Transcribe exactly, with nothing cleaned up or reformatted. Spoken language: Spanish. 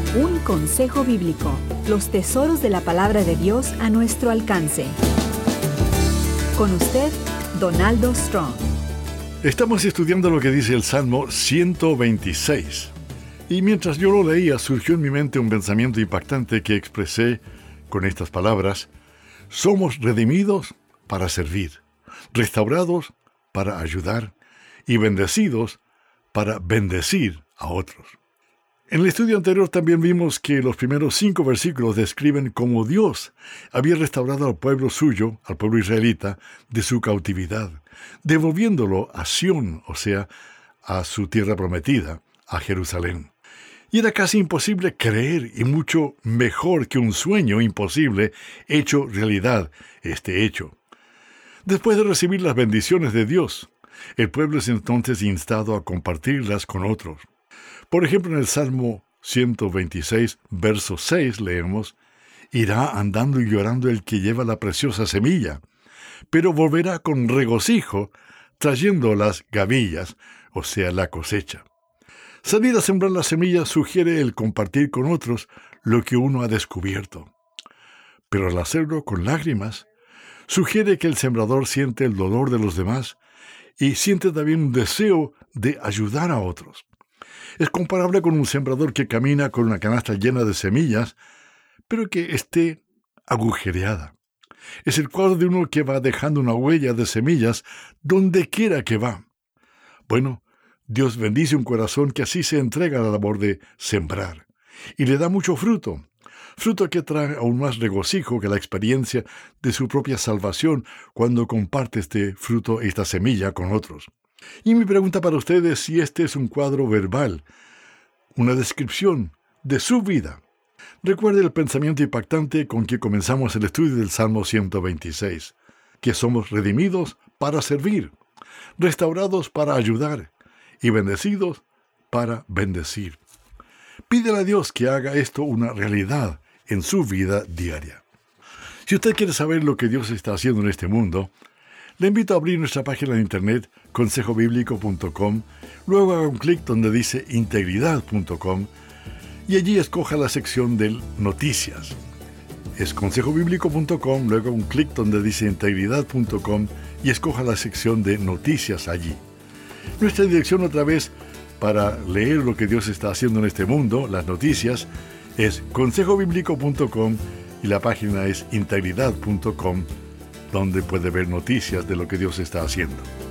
Un consejo bíblico. Los tesoros de la palabra de Dios a nuestro alcance. Con usted, Donaldo Strong. Estamos estudiando lo que dice el Salmo ciento veintiséis. Y mientras yo lo leía, surgió en mi mente un pensamiento impactante que expresé con estas palabras: somos redimidos para servir, restaurados para ayudar y bendecidos para bendecir a otros. En el estudio anterior también vimos que los primeros cinco versículos describen cómo Dios había restaurado al pueblo suyo, al pueblo israelita, de su cautividad, devolviéndolo a Sión, o sea, a su tierra prometida, a Jerusalén. Y era casi imposible creer, y mucho mejor que un sueño imposible hecho realidad, este hecho. Después de recibir las bendiciones de Dios, el pueblo es entonces instado a compartirlas con otros. Por ejemplo, en el Salmo ciento veintiséis, verso seis, leemos: irá andando y llorando el que lleva la preciosa semilla, pero volverá con regocijo, trayendo las gavillas, o sea, la cosecha. Salir a sembrar la semilla sugiere el compartir con otros lo que uno ha descubierto. Pero al hacerlo con lágrimas, sugiere que el sembrador siente el dolor de los demás y siente también un deseo de ayudar a otros. Es comparable con un sembrador que camina con una canasta llena de semillas, pero que esté agujereada. Es el cuadro de uno que va dejando una huella de semillas donde quiera que va. Bueno, Dios bendice un corazón que así se entrega a la labor de sembrar, y le da mucho fruto, fruto que trae aún más regocijo que la experiencia de su propia salvación cuando comparte este fruto, esta semilla, con otros. Y mi pregunta para ustedes es si este es un cuadro verbal, una descripción de su vida. Recuerde el pensamiento impactante con que comenzamos el estudio del Salmo ciento veintiséis, que somos redimidos para servir, restaurados para ayudar y bendecidos para bendecir. Pídele a Dios que haga esto una realidad en su vida diaria. Si usted quiere saber lo que Dios está haciendo en este mundo, le invito a abrir nuestra página de internet, consejo bíblico punto com, luego haga un clic donde dice integridad punto com y allí escoja la sección de noticias. Es consejo bíblico punto com, luego un clic donde dice integridad punto com y escoja la sección de noticias allí. Nuestra dirección otra vez para leer lo que Dios está haciendo en este mundo, las noticias, es consejo bíblico punto com y la página es integridad punto com, donde puede ver noticias de lo que Dios está haciendo.